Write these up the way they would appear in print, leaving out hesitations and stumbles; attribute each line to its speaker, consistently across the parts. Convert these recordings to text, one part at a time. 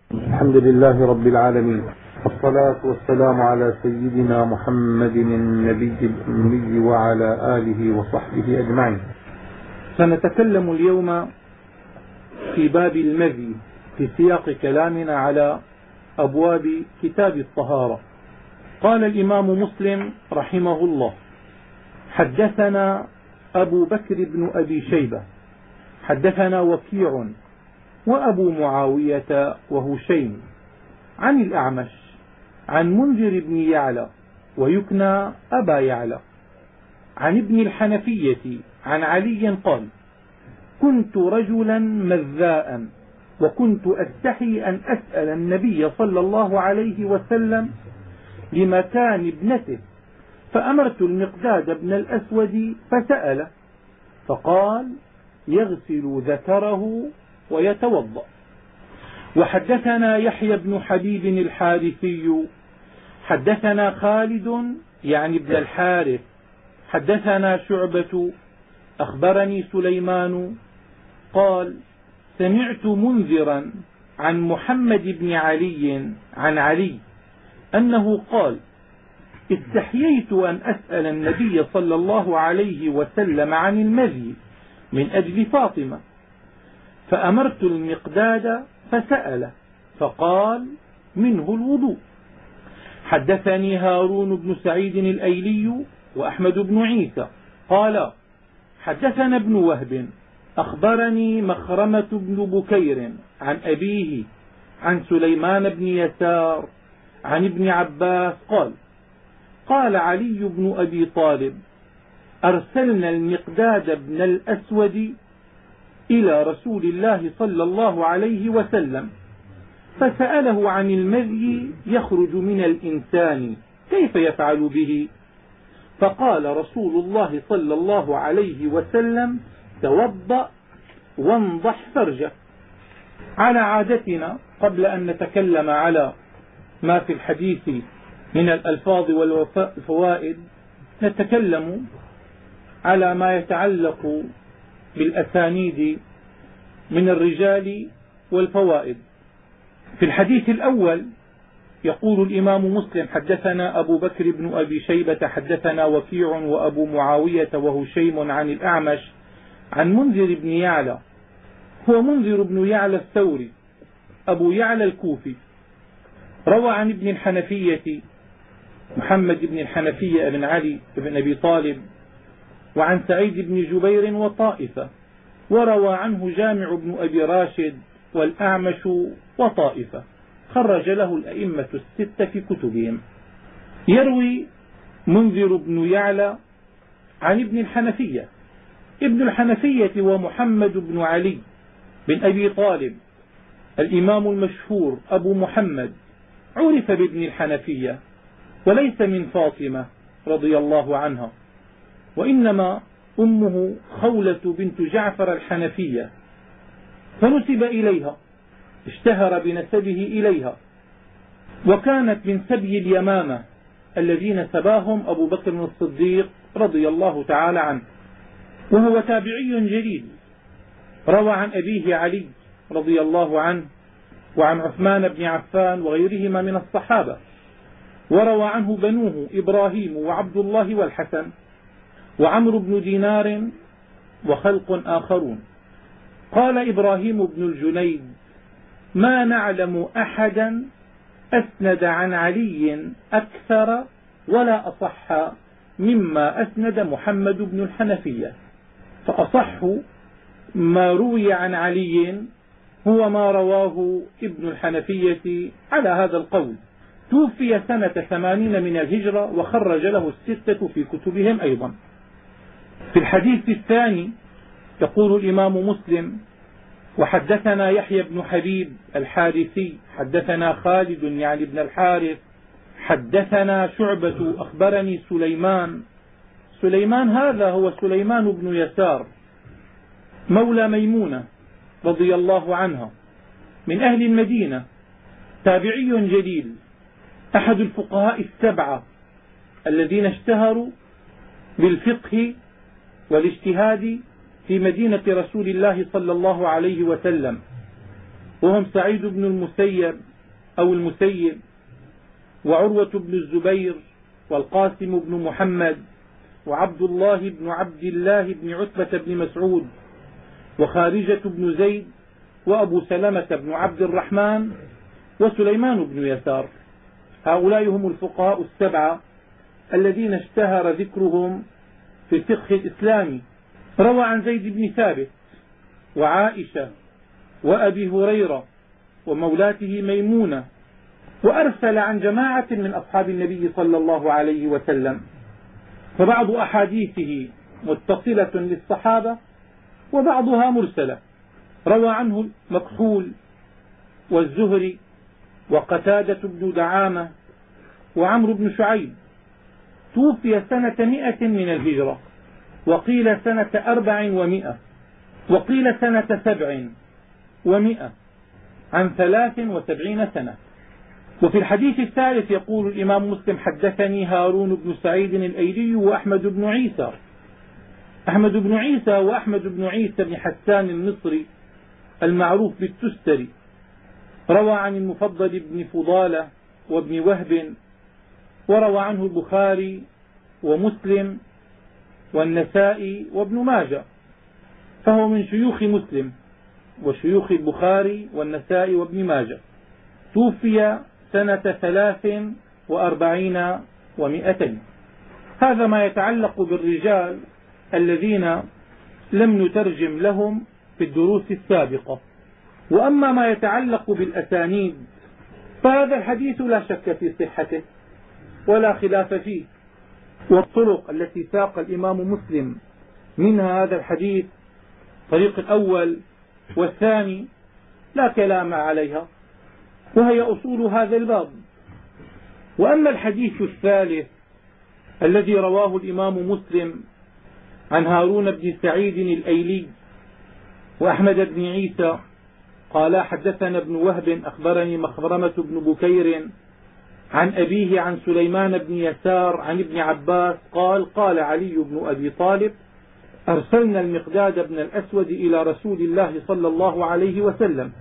Speaker 1: الحمد لله رب العالمين، والصلاة والسلام على سيدنا محمد النبي الأمي وعلى آله وصحبه أجمعين. سنتكلم اليوم في باب المذي في سياق كلامنا على أبواب كتاب الطهارة. قال الإمام مسلم رحمه الله: حدثنا أبو بكر بن أبي شيبة حدثنا وكيع وأبو معاوية وهشيم عن الأعمش عن منذر بن يعلى ويكنى أبا يعلى عن ابن الحنفية عن علي قال: كنت رجلا مذاء وكنت أستحي أن أسأل النبي صلى الله عليه وسلم لمكان ابنته، فأمرت المقداد بن الأسود فسأله فقال: يغسل ذكره ويتوضأ. وحدثنا يحيى بن حبيب الحارثي حدثنا خالد يعني ابن الحارث حدثنا شعبة أخبرني سليمان قال: سمعت منذرا عن محمد بن علي عن علي أنه قال: استحييت أن أسأل النبي صلى الله عليه وسلم عن المذي من أجل فاطمة، فأمرت المقداد فسأله فقال: منه الوضوء. حدثني هارون بن سعيد الأيلي وأحمد بن عيسى قال: حدثنا ابن وهب أخبرني مخرمة بن بكير عن أبيه عن سليمان بن يسار عن ابن عباس قال: قال علي بن أبي طالب: أرسلنا المقداد بن الأسود إلى رسول الله صلى الله عليه وسلم فسأله عن المذي يخرج من الإنسان كيف يفعل به، فقال رسول الله صلى الله عليه وسلم: توضأ وانضح فرجه. على عادتنا قبل أن نتكلم على ما في الحديث من الألفاظ والفوائد نتكلم على ما يتعلق بالأسانيد من الرجال والفوائد. في الحديث الأول يقول الإمام مسلم: حدثنا أبو بكر بن أبي شيبة حدثنا وكيع وأبو معاوية وهشيم عن الأعمش عن منذر بن يعلى، هو منذر بن يعلى الثوري أبو يعلى الكوفي، روى عن ابن الحنفية محمد بن الحنفية بن علي بن أبي طالب وعن سعيد بن جبير وطائفة، وروى عنه جامع بن أبي راشد والأعمش وطائفة، خرج له الأئمة الستة في كتبهم. يروي منذر بن يعلى عن ابن الحنفية. ابن الحنفية ومحمد بن علي بن أبي طالب الإمام المشهور أبو محمد، عرف بابن الحنفية وليس من فاطمة رضي الله عنها، وإنما أمه خولة بنت جعفر الحنفية، فنسب إليها، اشتهر بنسبه إليها، وكانت من سبي اليمامة الذين سباهم أبو بكر الصديق رضي الله تعالى عنه، وهو تابعي جليل، روى عن أبيه علي رضي الله عنه وعن عثمان بن عفان وغيرهما من الصحابة، وروى عنه بنوه إبراهيم وعبد الله والحسن وعمرو بن دينار وخلق آخرون. قال إبراهيم بن الجنيد: ما نعلم أحدا أسند عن علي أكثر ولا أصح مما أسند محمد بن الحنفية، فأصح ما روي عن علي هو ما رواه ابن الحنفية على هذا القول. توفي سنة 80 من الهجرة وخرج له الستة في كتبهم أيضا. في الحديث الثاني يقول الإمام مسلم: وحدثنا يحيى بن حبيب الحارثي حدثنا خالد يعني بن الحارث حدثنا شعبة أخبرني سليمان هذا هو سليمان بن يسار مولى ميمونة رضي الله عنها من أهل المدينة، تابعي جليل، أحد الفقهاء السبعة الذين اشتهروا بالفقه والاجتهاد في مدينة رسول الله صلى الله عليه وسلم، وهم سعيد بن المسيب أو المسيب، وعروة بن الزبير، والقاسم بن محمد، وعبد الله بن عبد الله بن عتبة بن مسعود، وخارجة بن زيد، وأبو سلمة بن عبد الرحمن، وسليمان بن يسار. هؤلاء هم الفقهاء السبعة الذين اشتهر ذكرهم في الفقه الإسلامي. روى عن زيد بن ثابت وعائشة وأبي هريرة ومولاته ميمونة، وأرسل عن جماعة من أصحاب النبي صلى الله عليه وسلم، فبعض أحاديثه متصلة للصحابة وبعضها مرسلة. روى عنه مكحول والزهري وقتادة بن دعامة وعمرو بن شعيب. توفي سنة 100 من الهجرة، وقيل سنة 400، وقيل سنة 700، عن 73 سنة. وفي الحديث الثالث يقول الإمام مسلم: حدثني هارون بن سعيد الأيلي وأحمد بن عيسى. أحمد بن عيسى وأحمد بن عيسى بن حسان المصري المعروف بالتستري، روى عن المفضل بن فضالة وابن وهب، وروى عنه البخاري ومسلم والنسائي وابن ماجه، فهو من شيوخ مسلم وشيوخ البخاري والنسائي وابن ماجه. توفي سنة 43 و200. هذا ما يتعلق بالرجال الذين لم نترجم لهم في الدروس السابقة. وأما ما يتعلق بالأسانيد فهذا الحديث لا شك في صحته ولا خلاف فيه، والطرق التي ساق الإمام مسلم منها هذا الحديث، الطريق الأول والثاني، لا كلام عليها، وهي أصول هذا الباب. وأما الحديث الثالث الذي رواه الإمام مسلم عن هارون بن سعيد الأيلي وأحمد بن عيسى قال: حدثنا ابن وهب أخبرني مخرمة بن بكير عن أبيه عن سليمان بن يسار عن ابن عباس قال: قال علي بن أبي طالب: أرسلنا المقداد بن الأسود إلى رسول الله صلى الله عليه وسلم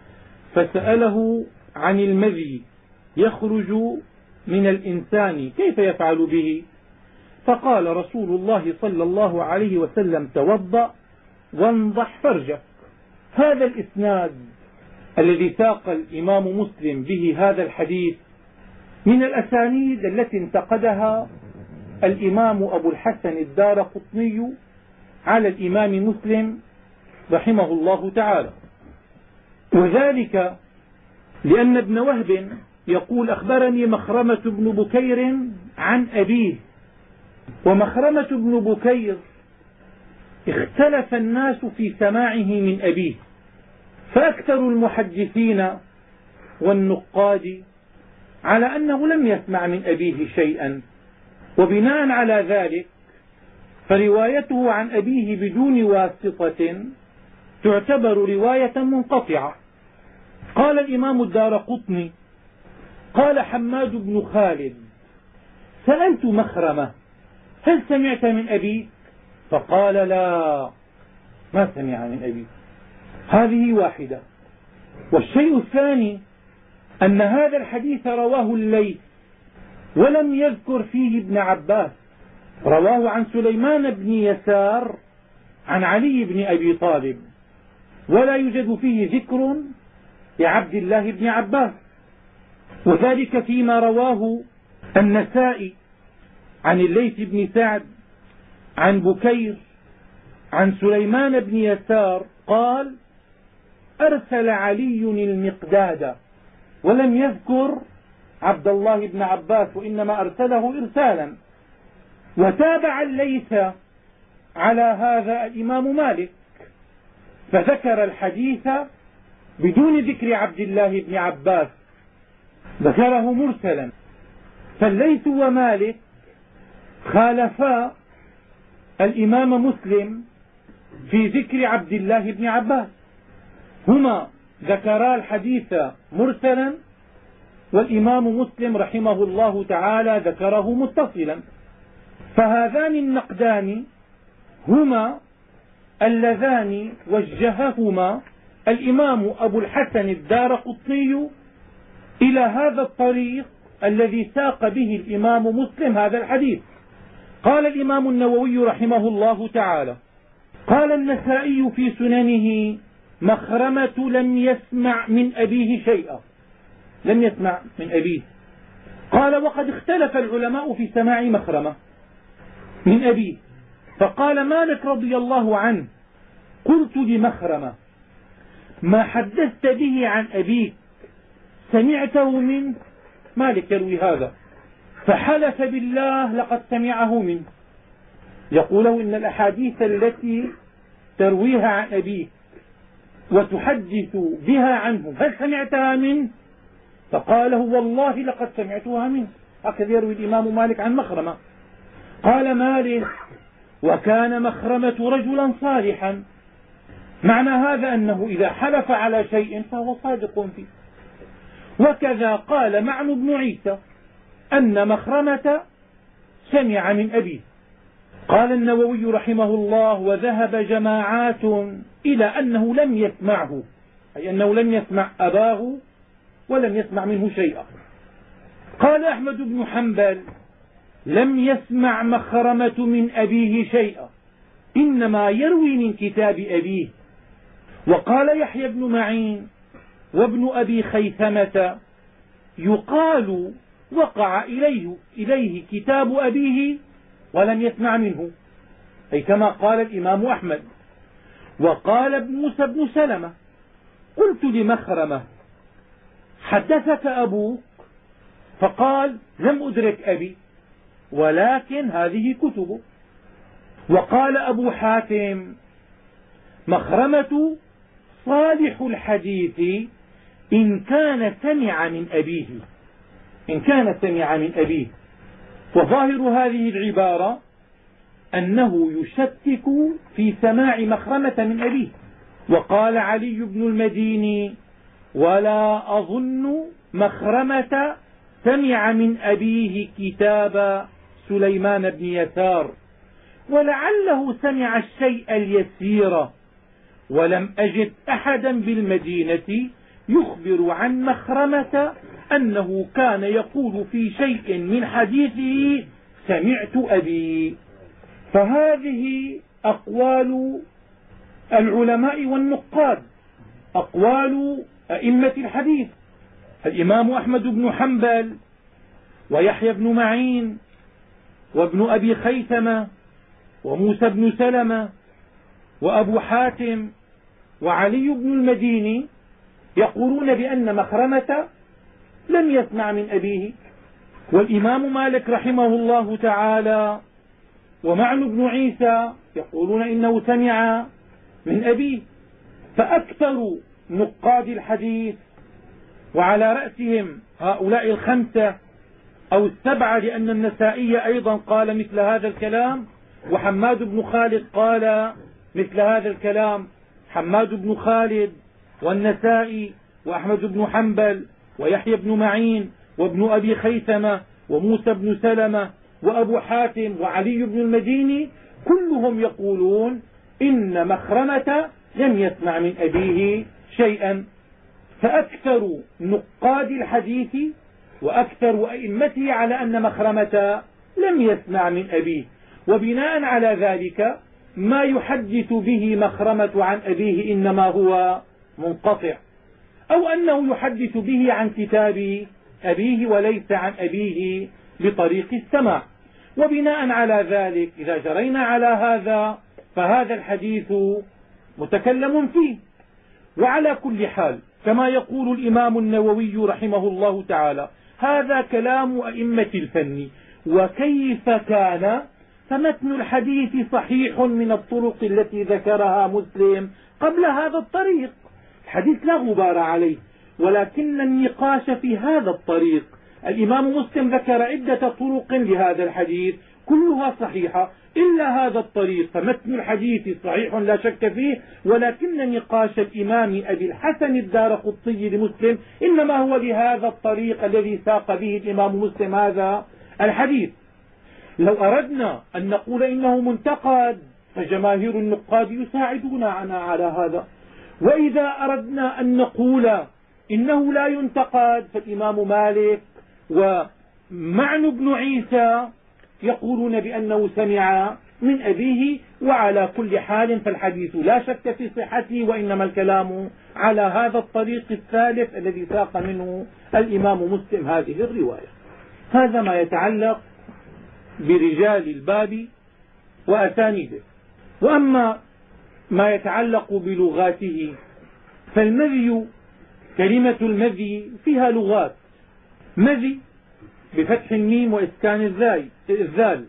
Speaker 1: فسأله عن المذي يخرج من الإنسان كيف يفعل به؟ فقال رسول الله صلى الله عليه وسلم: توضأ وانضح فرجك. هذا الإسناد الذي ساق الإمام مسلم به هذا الحديث من الأسانيد التي انتقدها الإمام أبو الحسن الدارقطني على الإمام مسلم رحمه الله تعالى، وذلك لأن ابن وهب يقول: أخبرني مخرمة بن بكير عن أبيه. ومخرمة بن بكير اختلف الناس في سماعه من أبيه، فأكثر المحدثين والنقاد على أنه لم يسمع من أبيه شيئا، وبناء على ذلك فروايته عن أبيه بدون واسطة تعتبر رواية منقطعة. قال الإمام الدارقطني: قال حماد بن خالد: سألت مخرمة: هل سمعت من أبيك؟ فقال: لا، ما سمع من أبي. هذه واحدة. والشيء الثاني أن هذا الحديث رواه الليث ولم يذكر فيه ابن عباس، رواه عن سليمان بن يسار عن علي بن أبي طالب، ولا يوجد فيه ذكر لعبد الله بن عباس. وذلك فيما رواه النسائي عن الليث بن سعد عن بكير عن سليمان بن يسار قال: أرسل علي المقداد، ولم يذكر عبد الله بن عباس، وإنما أرسله إرسالا. وتابع الليث على هذا الإمام مالك، فذكر الحديث بدون ذكر عبد الله بن عباس، ذكره مرسلا. فالليث ومالك خالفا الإمام مسلم في ذكر عبد الله بن عباس، هما ذكرا الحديث مرسلا، والإمام مسلم رحمه الله تعالى ذكره متصلا. فهذان النقدان هما اللذان وجههما الإمام أبو الحسن الدارقطني إلى هذا الطريق الذي ساق به الإمام مسلم هذا الحديث. قال الإمام النووي رحمه الله تعالى: قال النسائي في سننه: مخرمة لم يسمع من أبيه شيئا. لم يسمع من أبيه. قال: وقد اختلف العلماء في سماع مخرمة من أبيه. فقال مالك رضي الله عنه: قلت لمخرمة: ما حدثت به عن أبيك سمعته منه؟ مالك يروي هذا، فحلف بالله لقد سمعه منه. يقول له: إن الأحاديث التي ترويها عن أبيك وتحدث بها عنه هل سمعتها منه؟ فقال: والله لقد سمعتها منه. هكذا يروي الإمام مالك عن مخرمة. قال مالك: وكان مخرمة رجلا صالحا. معنى هذا أنه إذا حلف على شيء فهو صادق فيه. وكذا قال معن بن عيسى أن مخرمة سمع من أبيه. قال النووي رحمه الله: وذهب جماعات إلى أنه لم يسمعه، أي أنه لم يسمع أباه ولم يسمع منه شيئا. قال أحمد بن حنبل: لم يسمع مخرمة من أبيه شيئا، إنما يروي من كتاب أبيه. وقال يحيى بن معين وابن أبي خيثمة: يقال وقع إليه كتاب أبيه ولم يسمع منه، أي كما قال الإمام أحمد. وقال موسى بن سلمة: قلت لمخرمة: حدثك أبوك؟ فقال: لم أدرك أبي، ولكن هذه كتبه. وقال أبو حاتم: مخرمة صالح الحديث إن كان سمع من أبيه. إن كان سمع من أبيه. وظاهر هذه العبارة أنه يشكك في سماع مخرمة من أبيه. وقال علي بن المديني: ولا أظن مخرمة سمع من أبيه كتاب سليمان بن يسار، ولعله سمع الشيء اليسير، ولم أجد أحدا بالمدينة يخبر عن مخرمة أنه كان يقول في شيء من حديثه: سمعت أبي. فهذه أقوال العلماء والنقاد، أقوال أئمة الحديث: الإمام أحمد بن حنبل، ويحيى بن معين، وابن أبي خيثمة، وموسى بن سلمة، وأبو حاتم، وعلي بن المديني، يقولون بأن مخرمة لم يسمع من أبيه. والإمام مالك رحمه الله تعالى ومعن بن عيسى يقولون إنه سمع من أبيه. فأكثر نقاد الحديث، وعلى رأسهم هؤلاء الخمسة أو السبعة، لأن النسائي أيضا قال مثل هذا الكلام، وحماد بن خالد قال مثل هذا الكلام. حماد بن خالد والنسائي وأحمد بن حنبل ويحيى بن معين وابن أبي خيثمة وموسى بن سلمة وأبو حاتم وعلي بن المديني كلهم يقولون إن مخرمة لم يسمع من أبيه شيئا. فأكثر نقاد الحديث وأكثر أئمته على أن مخرمة لم يسمع من أبيه. وبناء على ذلك ما يحدث به مخرمة عن أبيه إنما هو منقطع، أو أنه يحدث به عن كتاب أبيه وليس عن أبيه بطريق السماع. وبناء على ذلك إذا جرينا على هذا فهذا الحديث متكلم فيه. وعلى كل حال كما يقول الإمام النووي رحمه الله تعالى: هذا كلام أئمة الفن، وكيف كان فمتن الحديث صحيح من الطرق التي ذكرها مسلم قبل هذا الطريق. الحديث لا غبار عليه، ولكن النقاش في هذا الطريق. الإمام مسلم ذكر عدة طرق لهذا الحديث كلها صحيحة إلا هذا الطريق، فمتن الحديث صحيح لا شك فيه، ولكن نقاش الإمام أبي الحسن الدارقطني لمسلم إنما هو لهذا الطريق الذي ساق به الإمام مسلم هذا الحديث. لو أردنا أن نقول إنه منتقد فجماهير النقاد يساعدوننا على هذا، وإذا أردنا أن نقول إنه لا ينتقد فالإمام مالك ومعن بن عيسى يقولون بأنه سمع من أبيه. وعلى كل حال فالحديث لا شك في صحته، وإنما الكلام على هذا الطريق الثالث الذي ساق منه الإمام مسلم هذه الرواية. هذا ما يتعلق برجال الباب وأسانيده. وأما ما يتعلق بلغاته فالمذي، كلمة المذي فيها لغات. مذي بفتح الميم وإسكان الذال،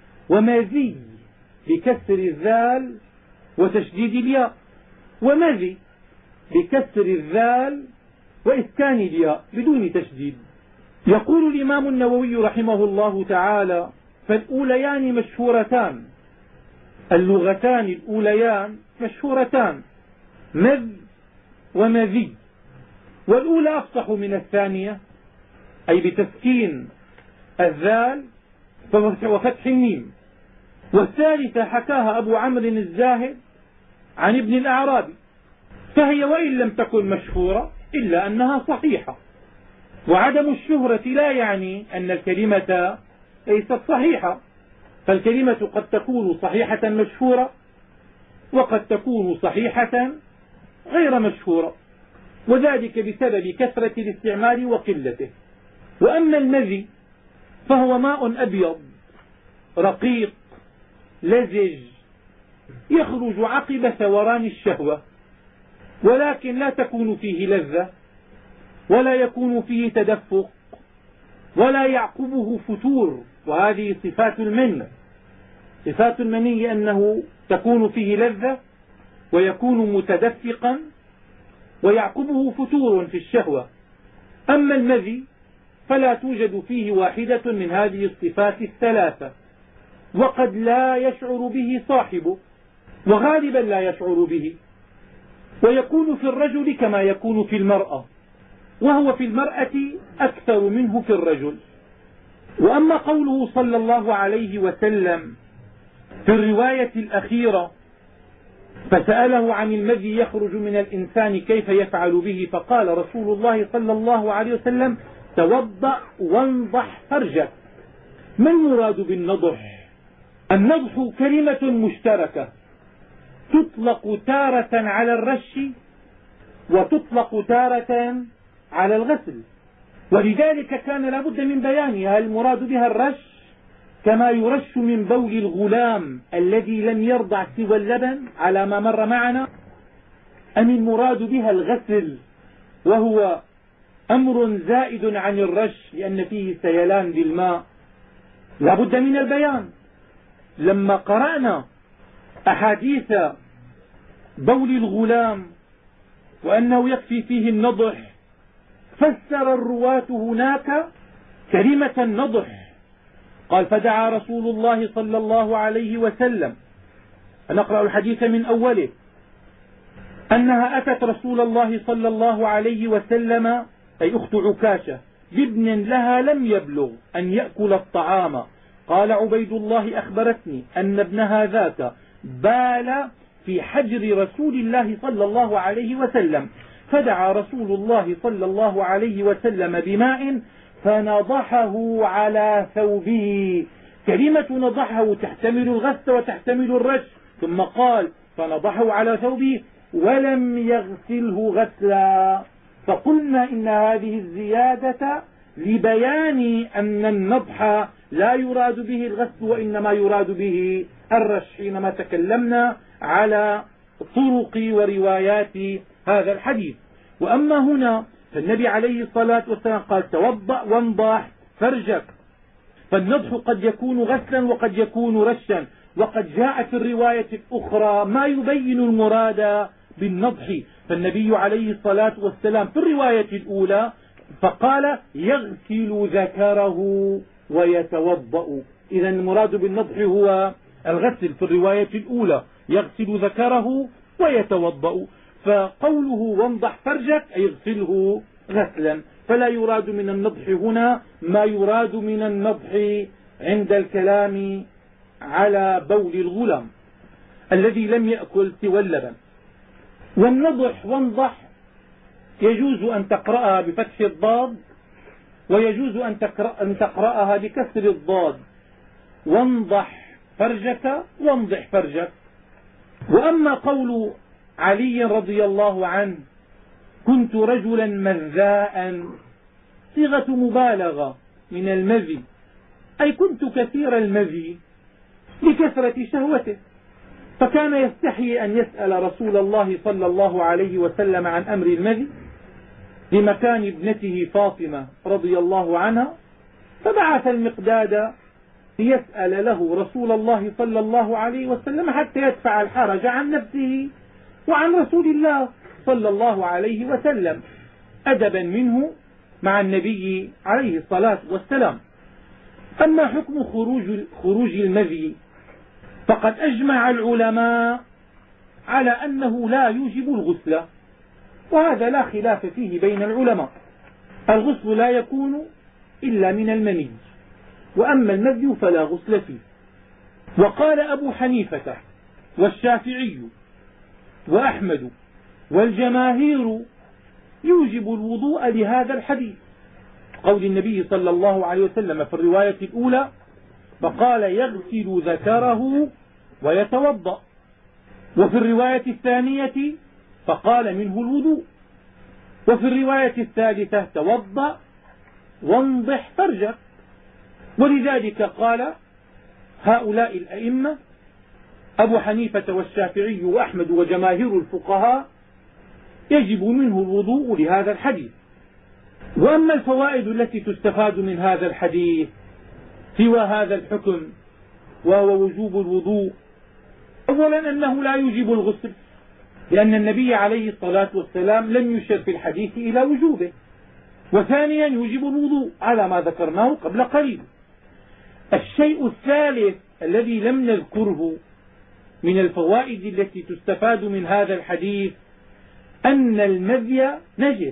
Speaker 1: ومذي بكسر الذال وتشديد الياء، ومذي بكسر الذال وإسكان الياء بدون تشديد. يقول الإمام النووي رحمه الله تعالى: فالأوليان مشهورتان، اللغتان الأوليان مشهورتان، مذ ومذي، والأولى أفصح من الثانية، أي بتسكين الذال وفتح الميم. والثالثة حكاها أبو عمرو الزاهد عن ابن الأعرابي، فهي وإن لم تكن مشهورة إلا أنها صحيحة. وعدم الشهرة لا يعني أن الكلمة ليست صحيحة، فالكلمة قد تكون صحيحة مشهورة وقد تكون صحيحة غير مشهورة، وذلك بسبب كثرة الاستعمال وقلته. وأما المذي فهو ماء أبيض رقيق لزج يخرج عقب ثوران الشهوة، ولكن لا تكون فيه لذة ولا يكون فيه تدفق ولا يعقبه فتور. وهذه صفات المني. صفات المني أنه تكون فيه لذة ويكون متدفقا ويعقبه فتور في الشهوة. أما المذي فلا توجد فيه واحدة من هذه الصفات الثلاثة، وقد لا يشعر به صاحبه، وغالبا لا يشعر به، ويكون في الرجل كما يكون في المرأة، وهو في المرأة أكثر منه في الرجل. وأما قوله صلى الله عليه وسلم في الرواية الأخيرة: فسأله عن المذي يخرج من الإنسان كيف يفعل به، فقال رسول الله صلى الله عليه وسلم: توضأ وانضح فرجك. ما المراد بالنضح؟ النضح كلمة مشتركة تطلق تارة على الرش وتطلق تارة على الغسل، ولذلك كان لا بد من بيانها. هل المراد بها الرش كما يرش من بول الغلام الذي لم يرضع سوى اللبن على ما مر معنا، أم المراد بها الغسل وهو أمر زائد عن الرش لأن فيه سيلان بالماء؟ لا بد من البيان. لما قرأنا أحاديث بول الغلام وأنه يكفي فيه النضح، فسر الرواة هناك كلمة النضح. قال: فدعا رسول الله صلى الله عليه وسلم، نقرأ الحديث من أوله، أنها أتت رسول الله صلى الله عليه وسلم، أي أخت عكاشة، بابن لها لم يبلغ أن يأكل الطعام. قال عبيد الله: أخبرتني أن ابنها ذاك بال في حجر رسول الله صلى الله عليه وسلم، فدعا رسول الله صلى الله عليه وسلم بماء فنضحه على ثوبه. كلمة نضحه تحتمل الغسل وتحتمل الرش، ثم قال: فنضحه على ثوبه ولم يغسله غسلا. فقلنا إن هذه الزيادة لبيان أن النضح لا يراد به الغسل وإنما يراد به الرش، حينما تكلمنا على طرق وروايات هذا الحديث. وأما هنا فالنبي عليه الصلاة والسلام قال: توضأ وانضح فرجك. فالنضح قد يكون غسلا وقد يكون رشا، وقد جاء في الرواية الأخرى ما يبين المراد بالنضح. فالنبي عليه الصلاة والسلام في الرواية الأولى فقال: يغسل ذكره ويتوضأ. إذا المراد بالنضح هو الغسل في الرواية الأولى، يغسل ذكره ويتوضأ. فقوله وانضح فرجك أي اغسله غسلا، فلا يراد من النضح هنا ما يراد من النضح عند الكلام على بول الغلام الذي لم يأكل سوى اللبن. والنضح وانضح يجوز أن تقرأها بفتح الضاد، ويجوز أن تقرأها بكسر الضاد، وانضح فرجك وانضح فرجك. وأما قول علي رضي الله عنه كنت رجلا مذاء، صيغة مبالغة من المذي، أي كنت كثير المذي لكثرة شهوته، فكان يستحي أن يسأل رسول الله صلى الله عليه وسلم عن أمر المذي لمكان ابنته فاطمة رضي الله عنها، فبعث المقداد ليسأل له رسول الله صلى الله عليه وسلم حتى يدفع الحرج عن نفسه وعن رسول الله صلى الله عليه وسلم، أدبا منه مع النبي عليه الصلاة والسلام. أما حكم خروج المذي فقد أجمع العلماء على أنه لا يوجب الغسل، وهذا لا خلاف فيه بين العلماء. الغسل لا يكون إلا من المني، وأما المذي فلا غسل فيه. وقال أبو حنيفة والشافعي وأحمد والجماهير يوجب الوضوء لهذا الحديث، قول النبي صلى الله عليه وسلم في الرواية الأولى فقال يغسل ذكره ويتوضأ، وفي الرواية الثانية فقال منه الوضوء، وفي الرواية الثالثة توضأ وانضح فرجك. ولذلك قال هؤلاء الأئمة أبو حنيفة والشافعي وأحمد وجماهير الفقهاء يجب منه الوضوء لهذا الحديث. وأما الفوائد التي تستفاد من هذا الحديث سوى هذا الحكم وهو وجوب الوضوء، أولا أنه لا يوجب الغسل، لأن النبي عليه الصلاة والسلام لم يشر في الحديث إلى وجوبه. وثانيا يوجب الوضوء على ما ذكرناه قبل قليل. الشيء الثالث الذي لم نذكره من الفوائد التي تستفاد من هذا الحديث أن المذي نجس،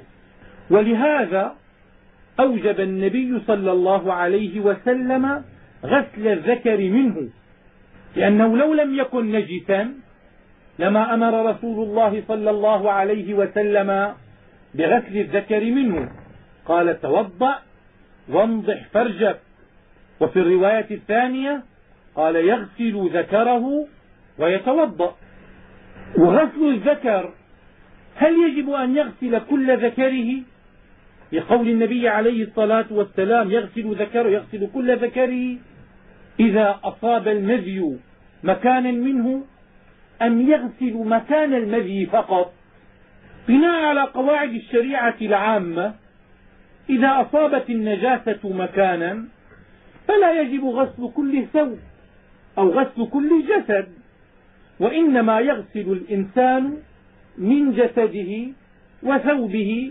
Speaker 1: ولهذا أوجب النبي صلى الله عليه وسلم غسل الذكر منه، لأنه لو لم يكن نجسا لما أمر رسول الله صلى الله عليه وسلم بغسل الذكر منه، قال توضأ وانضح فرجك. وفي الرواية الثانية قال يغسل ذكره ويتوضأ. وغسل الذكر هل يجب أن يغسل كل ذكره؟ لقول النبي عليه الصلاة والسلام يغسل ذكره، يغسل كل ذكره إذا أصاب المذي مكانا منه، أم يغسل مكان المذي فقط؟ بناء على قواعد الشريعة العامة إذا أصابت النجاسة مكانا فلا يجب غسل كل ثوب أو غسل كل جسد، وإنما يغسل الإنسان من جسده وثوبه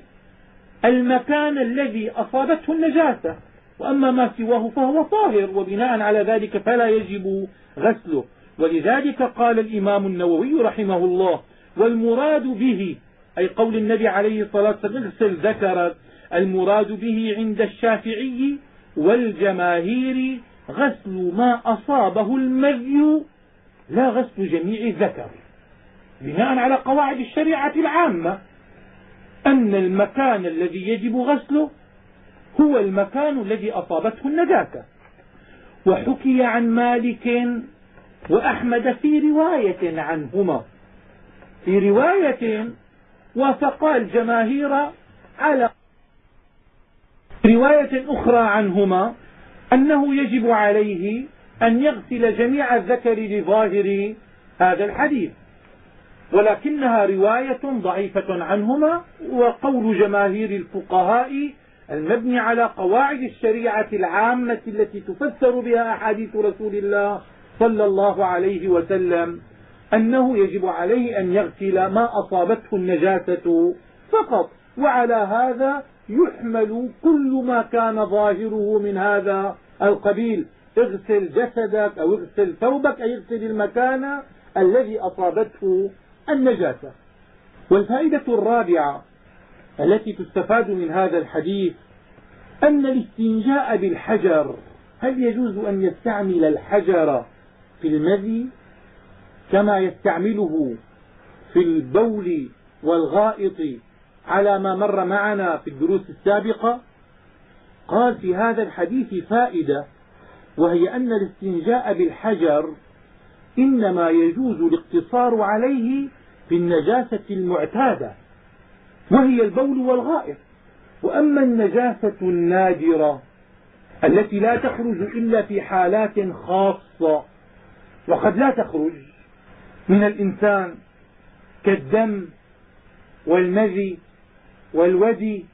Speaker 1: المكان الذي أصابته النجاسة، وأما ما سواه فهو طاهر، وبناء على ذلك فلا يجب غسله. ولذلك قال الإمام النووي رحمه الله والمراد به أي قول النبي عليه الصلاة والسلام اغسل ذكرك، المراد به عند الشافعي والجماهير غسل ما أصابه المذي لا غسل جميع الذكر، بناء على قواعد الشريعة العامة أن المكان الذي يجب غسله هو المكان الذي أصابته النجاسة. وحكي عن مالك وأحمد في رواية عنهما، في رواية وافقا الجماهير على رواية أخرى عنهما أنه يجب عليه أن يغسل جميع الذكر لظاهر هذا الحديث، ولكنها رواية ضعيفة عنهما، وقول جماهير الفقهاء المبني على قواعد الشريعة العامة التي تفسر بها أحاديث رسول الله صلى الله عليه وسلم أنه يجب عليه أن يغسل ما أصابته النجاسة فقط. وعلى هذا يحمل كل ما كان ظاهره من هذا القبيل، اغسل جسدك أو اغسل ثوبك أي اغسل المكان الذي أصابته النجاسة. والفائدة الرابعة التي تستفاد من هذا الحديث أن الاستنجاء بالحجر، هل يجوز أن يستعمل الحجر في المذي كما يستعمله في البول والغائط على ما مر معنا في الدروس السابقة. قال في هذا الحديث فائدة، وهي أن الاستنجاء بالحجر إنما يجوز الاقتصار عليه في النجاسة المعتادة وهي البول والغائط. وأما النجاسة النادرة التي لا تخرج إلا في حالات خاصة وقد لا تخرج من الإنسان كالدم والمذي والودي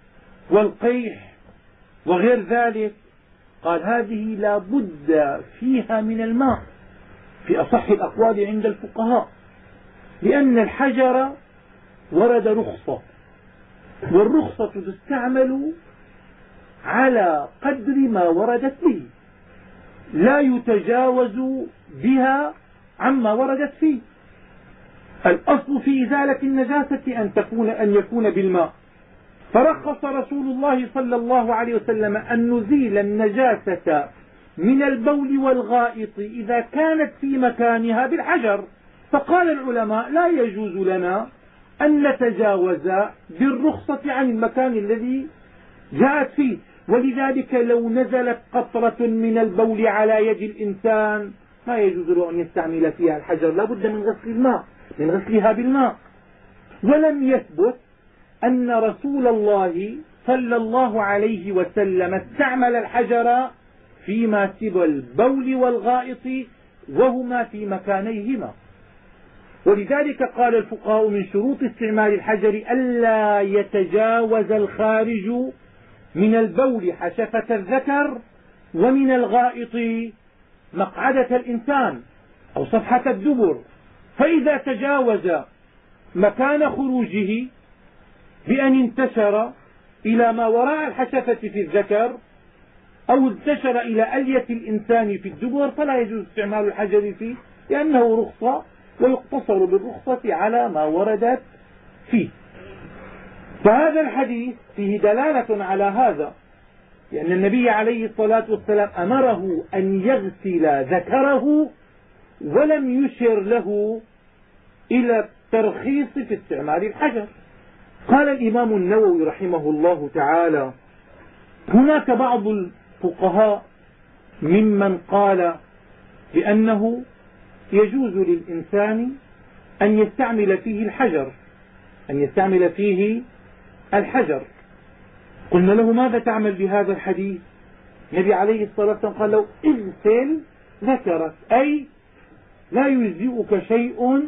Speaker 1: والقيح وغير ذلك، قال هذه لا بد فيها من الماء في أصح الأقوال عند الفقهاء، لأن الحجر ورد رخصة، والرخصة تستعمل على قدر ما وردت به، لا يتجاوز بها عما وردت فيه. الأصل في إزالة النجاسة أن يكون بالماء، فرخص رسول الله صلى الله عليه وسلم أن نزيل النجاسة من البول والغائط إذا كانت في مكانها بالحجر. فقال العلماء لا يجوز لنا أن نتجاوز بالرخصة عن المكان الذي جاءت فيه، ولذلك لو نزلت قطرة من البول على يد الإنسان ما يجوز له أن يستعمل فيها الحجر، لا بد من غسلها بالماء. ولم يثبت أن رسول الله صلى الله عليه وسلم استعمل الحجر فيما سوى البول والغائط وهما في مكانيهما. ولذلك قال الفقهاء من شروط استعمال الحجر ألا يتجاوز الخارج من البول حشفة الذكر ومن الغائط مقعدة الإنسان أو صفحة الدبر، فإذا تجاوز مكان خروجه بأن انتشر إلى ما وراء الحشفة في الذكر أو انتشر إلى ألية الإنسان في الدبر فلا يجوز استعمال الحجر فيه، لأنه رخصة ويقتصر بالرخصة على ما وردت فيه. فهذا الحديث فيه دلالة على هذا، لأن النبي عليه الصلاة والسلام أمره أن يغسل ذكره ولم يشر له إلى الترخيص في استعمال الحجر. قال الإمام النووي رحمه الله تعالى: هناك بعض الفقهاء ممن قال بأنه يجوز للإنسان أن يستعمل فيه الحجر. قلنا له: ماذا تعمل بهذا الحديث؟ النبي عليه الصلاة والسلام قال له: اغسل ذكرك، أي لا يجزئك شيء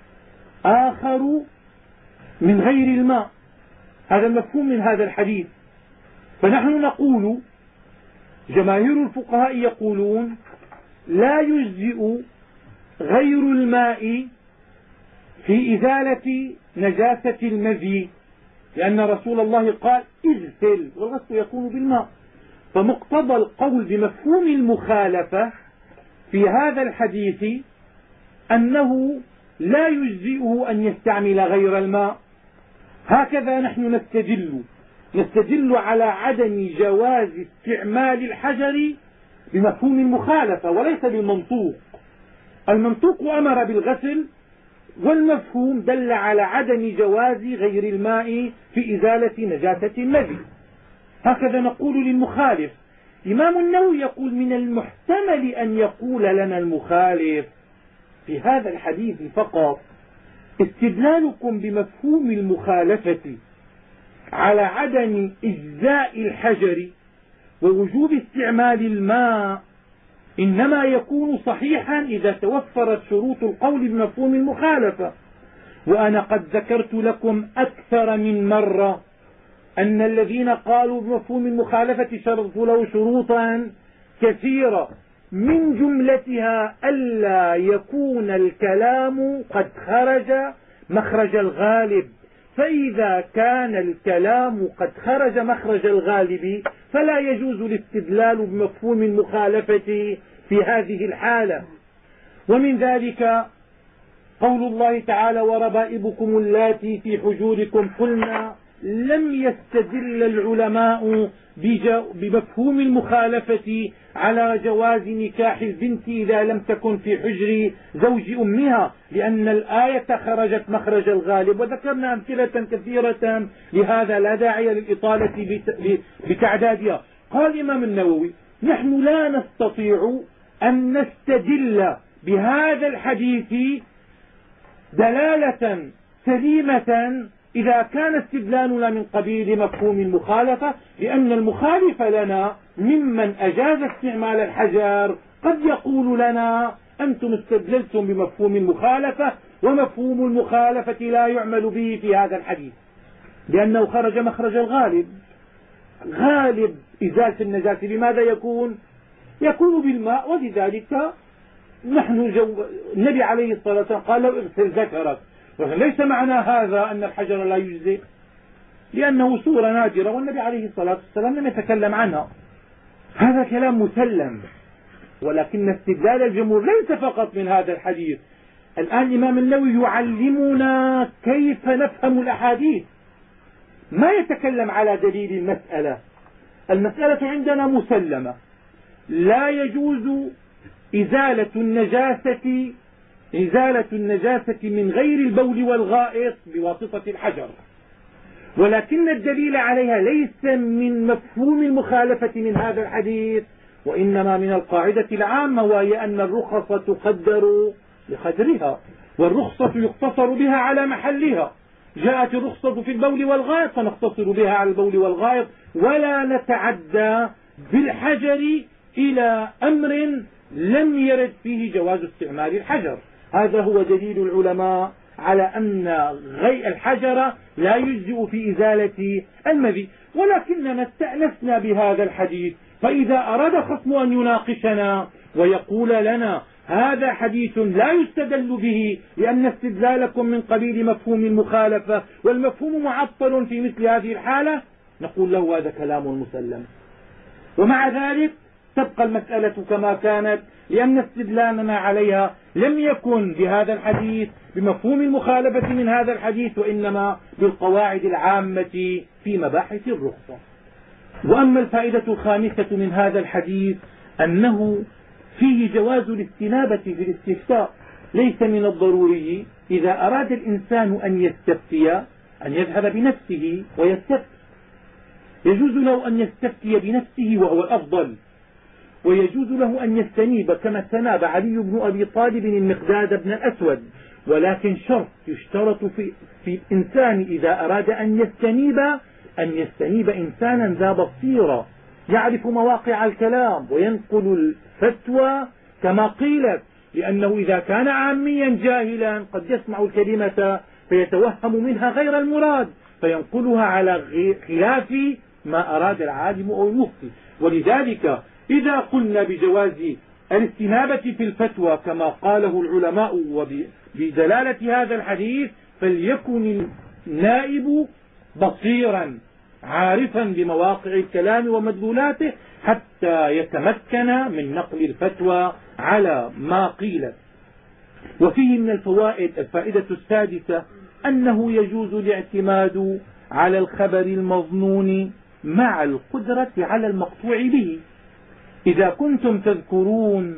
Speaker 1: آخر من غير الماء. هذا المفهوم من هذا الحديث. فنحن نقول، جماهير الفقهاء يقولون لا يجزئ غير الماء في إزالة نجاسة المذي، لأن رسول الله قال: اغسل، والغسل يكون بالماء. فمقتضى القول بمفهوم المخالفة في هذا الحديث أنه لا يجزئه أن يستعمل غير الماء. هكذا نحن نستدل على عدم جواز استعمال الحجر بمفهوم المخالفة وليس بالمنطوق. المنطوق أمر بالغسل، والمفهوم دل على عدم جواز غير الماء في إزالة نجاسة المذي. هكذا نقول للمخالف. الإمام النووي يقول: من المحتمل أن يقول لنا المخالف في هذا الحديث فقط: استدلالكم بمفهوم المخالفة على عدم إجزاء الحجر ووجوب استعمال الماء إنما يكون صحيحا إذا توفرت شروط القول بمفهوم المخالفة. وأنا قد ذكرت لكم أكثر من مرة أن الذين قالوا بمفهوم المخالفة شرطوا له شروطا كثيرة، من جملتها ألا يكون الكلام قد خرج مخرج الغالب، فإذا كان الكلام قد خرج مخرج الغالب فلا يجوز الاستدلال بمفهوم المخالفة في هذه الحالة. ومن ذلك قول الله تعالى: وربائبكم اللاتي في حجوركم. قلنا: لم يستدل العلماء بمفهوم المخالفة على جواز نكاح البنت إذا لم تكن في حجر زوج أمها، لأن الآية خرجت مخرج الغالب، وذكرنا أمثلة كثيرة لهذا لا داعي للإطالة بتعدادها. قال الإمام النووي: نحن لا نستطيع أن نستدل بهذا الحديث دلالة سليمة إذا كان استدلالنا من قبيل مفهوم المخالفة، لأن المخالف لنا ممن أجاز استعمال الحجر قد يقول لنا: أنتم استدللتم بمفهوم المخالفة، ومفهوم المخالفة لا يعمل به في هذا الحديث، لأنه خرج مخرج الغالب. غالب إزالة النجاسة بماذا يكون؟ يكون بالماء، ولذلك النبي عليه الصلاة والسلام قال له: اغسل ذكرك. ليس معنى هذا أن الحجر لا يجزئ، لأنه صورة نادرة والنبي عليه الصلاة والسلام لم يتكلم عنها. هذا كلام مسلم، ولكن استدلال الجمهور ليس فقط من هذا الحديث. الآن الإمام النووي يعلمنا كيف نفهم الأحاديث، ما يتكلم على دليل المسألة. المسألة عندنا مسلمة، لا يجوز إزالة النجاسة من غير البول والغائط بواسطة الحجر، ولكن الدليل عليها ليس من مفهوم المخالفة من هذا الحديث، وإنما من القاعدة العامة، وهي أن الرخص تقدر بقدرها، والرخصة يقتصر بها على محلها. جاءت الرخصة في البول والغائط فنقتصر بها على البول والغائط، ولا نتعدى بالحجر إلى أمر لم يرد فيه جواز استعمال الحجر. هذا هو دليل العلماء على أن الحجر لا يجزئ في إزالة المذي. ولكننا استأنسنا بهذا الحديث، فإذا أراد خصم أن يناقشنا ويقول لنا: هذا حديث لا يستدل به لأن استدلالكم من قبيل مفهوم المخالفة، والمفهوم معطل في مثل هذه الحالة، نقول له: هذا كلام مسلم. ومع ذلك تبقى المسألة كما كانت، لأن استدلالنا عليها لم يكن بهذا الحديث بمفهوم المخالفة من هذا الحديث، وإنما بالقواعد العامة في مباحث الرخصة. وأما الفائدة الخامسة من هذا الحديث أنه فيه جواز الاستنابة في الاستفتاء. ليس من الضروري إذا أراد الإنسان أن يستفتي أن يذهب بنفسه ويستفتي، يجوز له أن يستفتي بنفسه وهو الأفضل، ويجوز له أن يستنيب كما استناب علي بن أبي طالب المقداد بن الأسود. ولكن شرط يشترط في الإنسان إذا أراد أن يستنيب إنسانا ذا بصيرة يعرف مواقع الكلام وينقل الفتوى كما قيلت، لأنه إذا كان عاميا جاهلا قد يسمع الكلمة فيتوهم منها غير المراد فينقلها على خلاف ما أراد العالم أو المفتي. ولذلك إذا قلنا بجواز الاستنابة في الفتوى كما قاله العلماء وبدلالة هذا الحديث، فليكن النائب بصيرا عارفا بمواقع الكلام ومدلولاته حتى يتمكن من نقل الفتوى على ما قيل. وفيه من الفوائد الفائدة السادسة أنه يجوز الاعتماد على الخبر المظنون مع القدرة على المقطوع به. إذا كنتم تذكرون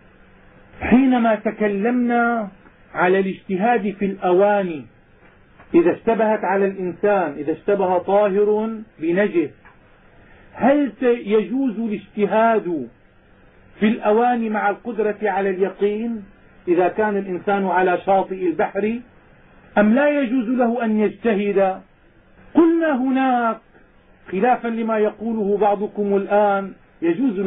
Speaker 1: حينما تكلمنا على الاجتهاد في الأواني، إذا اشتبهت على الإنسان، إذا اشتبه طاهر بنجس، هل يجوز الاجتهاد في الأواني مع القدرة على اليقين إذا كان الإنسان على شاطئ البحر، أم لا يجوز له أن يجتهد؟ قلنا هناك خلافا لما يقوله بعضكم الآن يجوز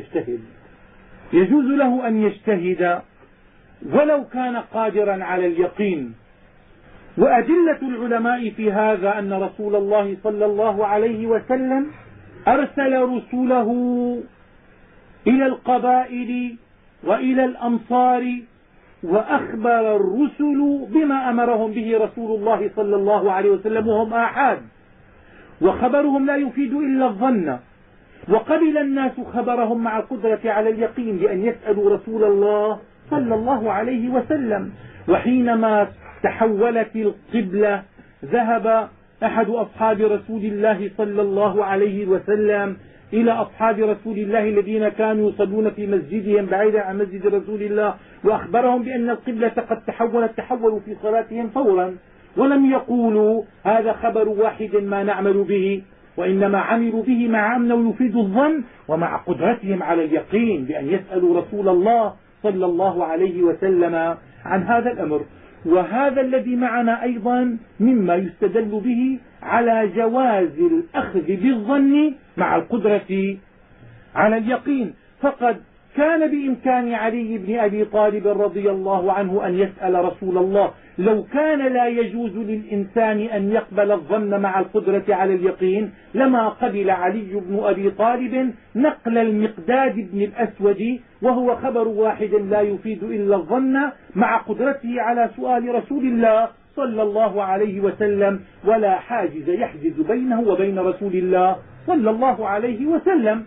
Speaker 1: له أن يجتهد ولو كان قادرا على اليقين. وأدلة العلماء في هذا أن رسول الله صلى الله عليه وسلم أرسل رسله إلى القبائل وإلى الأمصار، وأخبر الرسل بما أمرهم به رسول الله صلى الله عليه وسلم وهم آحاد، وخبرهم لا يفيد إلا الظن. وقبل الناس خبرهم مع القدرة على اليقين بأن يسألوا رسول الله صلى الله عليه وسلم. وحينما تحولت القبلة ذهب أحد أصحاب رسول الله صلى الله عليه وسلم إلى أصحاب رسول الله الذين كانوا يصلون في مسجدهم بعيدا عن مسجد رسول الله، وأخبرهم بأن القبلة قد تحولوا في صلاتهم فورا، ولم يقولوا هذا خبر واحد ما نعمل به، وإنما عملوا به مع أنه يفيد الظن ومع قدرتهم على اليقين بأن يسألوا رسول الله صلى الله عليه وسلم عن هذا الأمر. وهذا الذي معنا أيضا مما يستدل به على جواز الأخذ بالظن مع القدرة على اليقين. فقد كان بإمكان علي بن أبي طالب رضي الله عنه أن يسأل رسول الله، لو كان لا يجوز للإنسان أن يقبل الظن مع القدرة على اليقين لما قبل علي بن أبي طالب نقل المقداد بن الأسود، وهو خبر واحد لا يفيد إلا الظن مع قدرته على سؤال رسول الله صلى الله عليه وسلم، ولا حاجز يحجز بينه وبين رسول الله صلى الله عليه وسلم.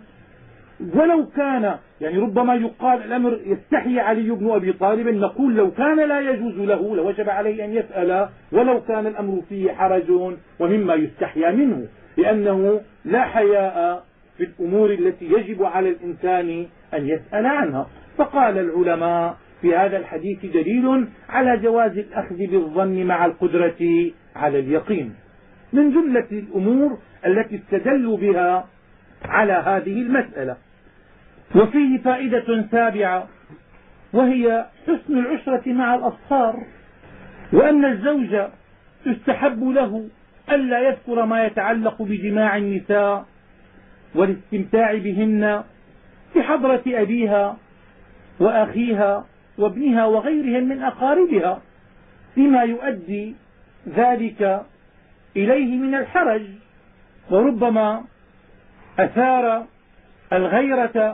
Speaker 1: ولو كان ربما يقال الأمر يستحي علي بن أبي طالب، نقول لو كان لا يجوز له لوجب عليه أن يسأل، ولو كان الأمر فيه حرج ومما يستحيا منه، لأنه لا حياء في الأمور التي يجب على الإنسان أن يسأل عنها. فقال العلماء في هذا الحديث دليل على جواز الأخذ بالظن مع القدرة على اليقين. من جملة الأمور التي استدلوا بها على هذه المسألة. وفيه فائدة سابعة، وهي حسن العشرة مع الأصهار، وأن الزوج يستحب له ألا يذكر ما يتعلق بجماع النساء والاستمتاع بهن في حضرة أبيها وأخيها وابنها وغيرهم من أقاربها، فيما يؤدي ذلك إليه من الحرج، وربما أثار الغيرة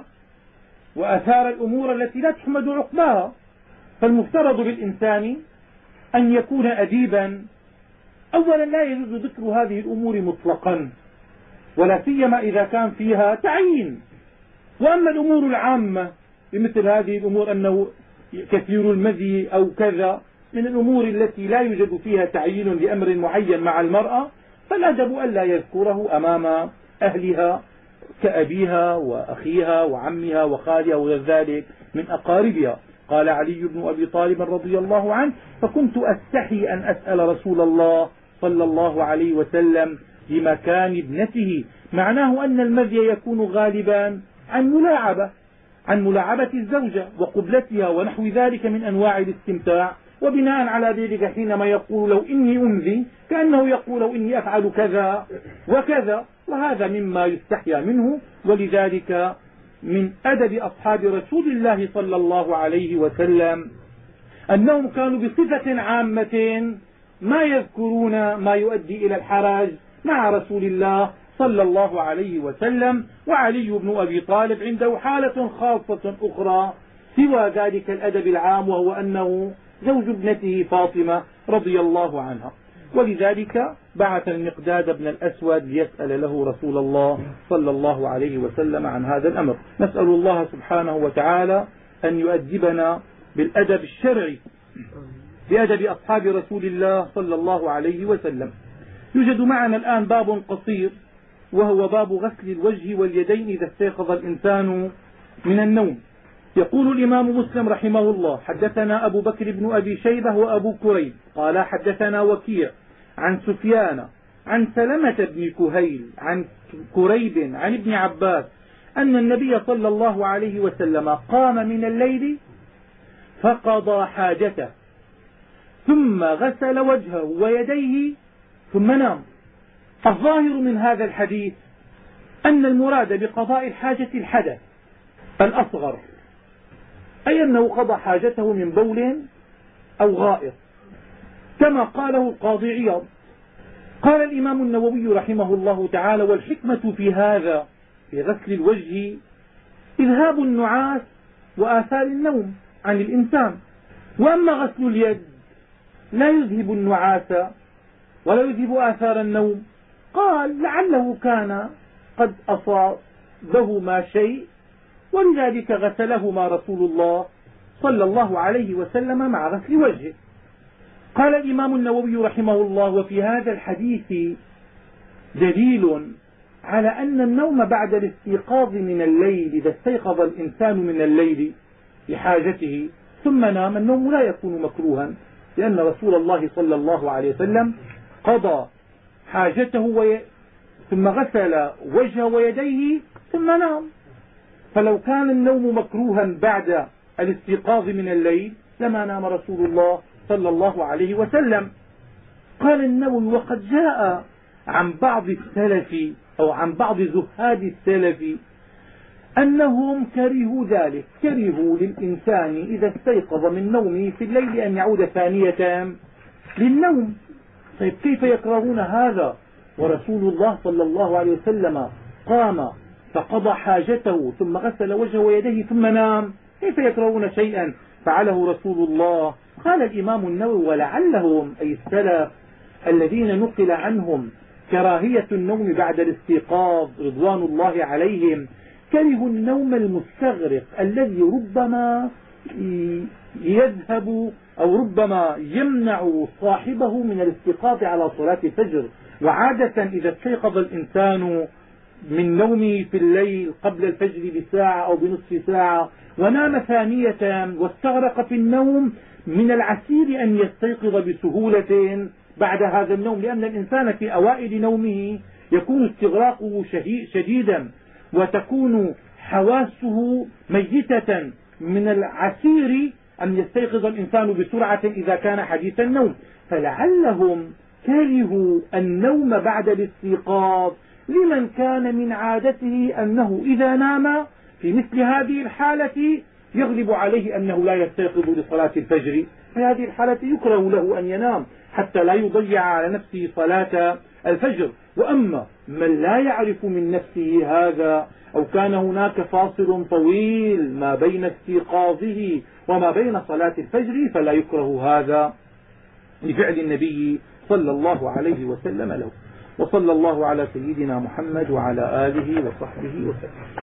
Speaker 1: وأثار الأمور التي لا تحمد عقباها. فالمفترض بالإنسان أن يكون أديبا. أولا لا يجوز ذكر هذه الأمور مطلقا، ولا سيما إذا كان فيها تعيين. وأما الأمور العامة بمثل هذه الأمور أنه كثير المذي أو كذا من الأمور التي لا يوجد فيها تعيين لأمر معين مع المرأة، فالأدب ألا يذكره أمام أهلها كأبيها وأخيها وعمها وخالها وغير ذلك من أقاربها. قال علي بن أبي طالب رضي الله عنه: فكنت أستحي أن أسأل رسول الله صلى الله عليه وسلم لمكان ابنته. معناه أن المذي يكون غالبا عن ملاعبة الزوجة وقبلتها ونحو ذلك من أنواع الاستمتاع. وبناء على ذلك حينما يقول لو إني أمذي كأنه يقول لو إني أفعل كذا وكذا، وهذا مما يستحيا منه. ولذلك من أدب أصحاب رسول الله صلى الله عليه وسلم أنهم كانوا بصفة عامة ما يذكرون ما يؤدي إلى الحرج مع رسول الله صلى الله عليه وسلم. وعلي بن أبي طالب عنده حالة خاصة أخرى سوى ذلك الأدب العام، وهو أنه زوج ابنته فاطمة رضي الله عنها. ولذلك بعث المقداد بن الأسود ليسأل له رسول الله صلى الله عليه وسلم عن هذا الأمر. نسأل الله سبحانه وتعالى أن يؤدبنا بالأدب الشرعي بأدب أصحاب رسول الله صلى الله عليه وسلم. يوجد معنا الآن باب قصير، وهو باب غسل الوجه واليدين إذا استيقظ الإنسان من النوم. يقول الإمام مسلم رحمه الله: حدثنا أبو بكر بن أبي شيبة وأبو كريب قال حدثنا وكيع عن سفيان عن سلمة بن كهيل عن كريب عن ابن عباس أن النبي صلى الله عليه وسلم قام من الليل فقضى حاجته ثم غسل وجهه ويديه ثم نام. الظاهر من هذا الحديث أن المراد بقضاء الحاجة الحدث الأصغر، أي أنه قضى حاجته من بول أو غائط، كما قاله القاضي عياض. قال الإمام النووي رحمه الله تعالى: والحكمة في هذا في غسل الوجه إذهاب النعاس وآثار النوم عن الإنسان. وأما غسل اليد لا يذهب النعاس ولا يذهب آثار النوم. قال: لعله كان قد أصابهما شيء ولذلك غسلهما رسول الله صلى الله عليه وسلم مع غسل وجهه. قال الإمام النووي رحمه الله: وفي هذا الحديث دليل على أن النوم بعد الاستيقاظ من الليل، إذا استيقظ الإنسان من الليل لحاجته ثم نام، النوم لا يكون مكروها، لأن رسول الله صلى الله عليه وسلم قضى حاجته ثم غسل وجهه ويديه ثم نام. فلو كان النوم مكروها بعد الاستيقاظ من الليل لما نام رسول الله صلى الله عليه وسلم. قال النووي: وقد جاء عن بعض السلف أو عن بعض زهاد السلف أنهم كرهوا ذلك، كرهوا للإنسان إذا استيقظ من نومه في الليل أن يعود ثانية للنوم. طيب كيف يكرهون هذا ورسول الله صلى الله عليه وسلم قام فقضى حاجته ثم غسل وجهه ويديه ثم نام؟ كيف يكرهون شيئا فعله رسول الله؟ قال الإمام النووي: ولعلهم أي السلف الذين نقل عنهم كراهية النوم بعد الاستيقاظ رضوان الله عليهم كرهوا النوم المستغرق الذي ربما يذهب أو ربما يمنع صاحبه من الاستيقاظ على صلاة الفجر. وعادة إذا استيقظ الإنسان من نومه في الليل قبل الفجر بساعة أو بنصف ساعة ونام ثانية واستغرق في النوم، من العسير أن يستيقظ بسهولة بعد هذا النوم، لأن الإنسان في أوائل نومه يكون استغراقه شديدا وتكون حواسه ميتة، من العسير أن يستيقظ الإنسان بسرعة إذا كان حديث النوم. فلعلهم كرهوا النوم بعد الاستيقاظ لمن كان من عادته أنه إذا نام في مثل هذه الحالة يغلب عليه أنه لا يستيقظ لصلاة الفجر، في هذه الحالة يكره له أن ينام حتى لا يضيع على نفسه صلاة الفجر. وأما من لا يعرف من نفسه هذا أو كان هناك فاصل طويل ما بين استيقاظه وما بين صلاة الفجر فلا يكره هذا لفعل النبي صلى الله عليه وسلم له. وصلى الله على سيدنا محمد وعلى آله وصحبه وسلم.